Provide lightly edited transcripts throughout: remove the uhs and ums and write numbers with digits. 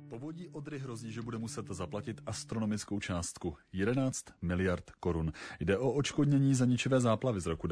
Povodí Odry hrozí, že bude muset zaplatit astronomickou částku 11 miliard korun. Jde o odškodnění za ničivé záplavy z roku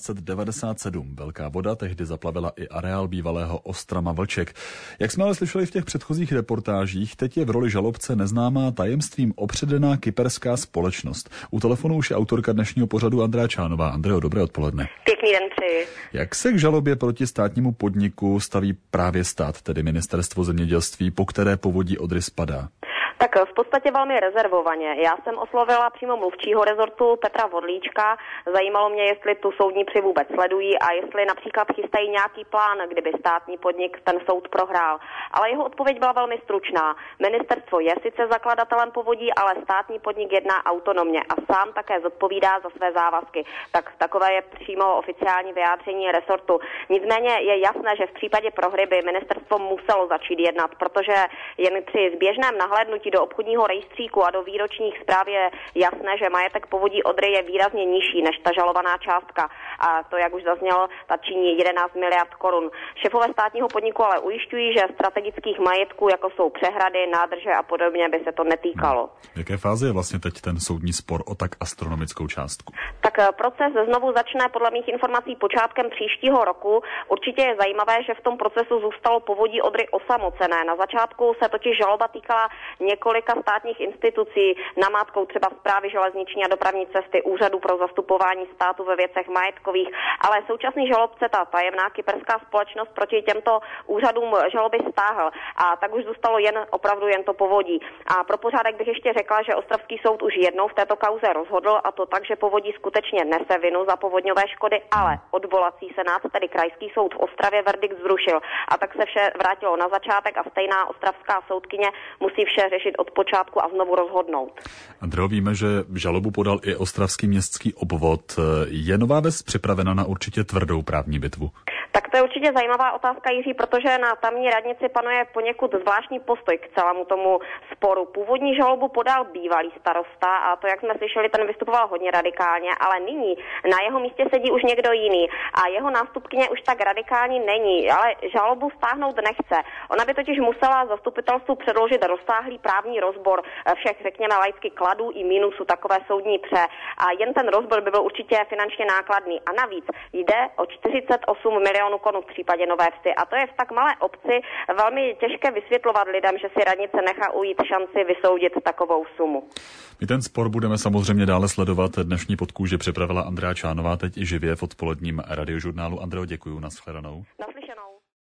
1997. Velká voda tehdy zaplavila i areál bývalého Ostrama Vlček. Jak jsme ale slyšeli v těch předchozích reportážích, teď je v roli žalobce neznámá tajemstvím opředená kyperská společnost. U telefonu už je autorka dnešního pořadu Andrea Čánová. Andreo, dobré odpoledne. Pěkný den přeji. Jak se k žalobě proti státnímu podniku staví právě stát, tedy Ministerstvo zemědělství, po které povodí Odry spadá? Tak v podstatě velmi rezervovaně. Já jsem oslovila přímo mluvčího rezortu Petra Vodlíčka. Zajímalo mě, jestli tu soudní při vůbec sledují a jestli například chystají nějaký plán, kdyby státní podnik ten soud prohrál. Ale jeho odpověď byla velmi stručná. Ministerstvo je sice zakladatelem povodí, ale státní podnik jedná autonomně a sám také zodpovídá za své závazky. Tak takové je přímo oficiální vyjádření rezortu. Nicméně je jasné, že v případě prohry by ministerstvo muselo začít jednat, protože jen při zběžném nahlédnutí do obchodního rejstříku a do výročních zpráv je jasné, že majetek povodí Odry je výrazně nižší než ta žalovaná částka. A to, jak už zaznělo, ta činí 11 miliard korun. Šéfové státního podniku ale ujišťují, že strategických majetků, jako jsou přehrady, nádrže a podobně, by se to netýkalo. V jaké fázi je vlastně teď ten soudní spor o tak astronomickou částku? Tak proces znovu začne podle mých informací počátkem příštího roku. Určitě je zajímavé, že v tom procesu zůstalo povodí Odry osamocené. Na začátku se totiž žaloba týkala několika státních institucí, namátkou třeba Správy železniční a dopravní cesty, Úřadu pro zastupování státu ve věcech majetkových, ale současný žalobce, ta tajemná kyperská společnost, proti těmto úřadům žaloby stáhl a tak už zůstalo opravdu jen to povodí. A pro pořádek bych ještě řekla, že ostravský soud už jednou v této kauze rozhodl, a to tak, že povodí skutečně nese vinu za povodňové škody, ale odvolací senát, tedy krajský soud v Ostravě, verdikt zrušil. A tak se vše vrátilo na začátek a stejná ostravská soudkyně musí vše řešit od počátku a znovu rozhodnout. Andreo, víme, že žalobu podal i ostravský městský obvod. Je Nová Ves připravena na určitě tvrdou právní bitvu? Tak to je určitě zajímavá otázka, Jiří, protože na tamní radnici panuje poněkud zvláštní postoj k celému tomu sporu. Původní žalobu podal bývalý starosta a to, jak jsme slyšeli, ten vystupoval hodně radikálně, ale nyní na jeho místě sedí už někdo jiný a jeho nástupkyně už tak radikální není, ale žalobu stáhnout nechce. Ona by totiž musela zastupitelstvu předložit rozsáhlý právní rozbor všech, řekněme, laicky kladů i minusů takové soudní pře a jen ten rozbor by byl určitě finančně nákladný. A navíc jde o 48 milionů korun v případě Nové Vsi a to je v tak malé obci velmi těžké vysvětlovat lidem, že si radnice nechá ujít šanci vysoudit takovou sumu. My ten spor budeme samozřejmě dále sledovat. Dnešní podkůže připravila Andrea Čánová teď i živě v odpoledním radiožurnálu. Andreo, děkuju, nashledanou.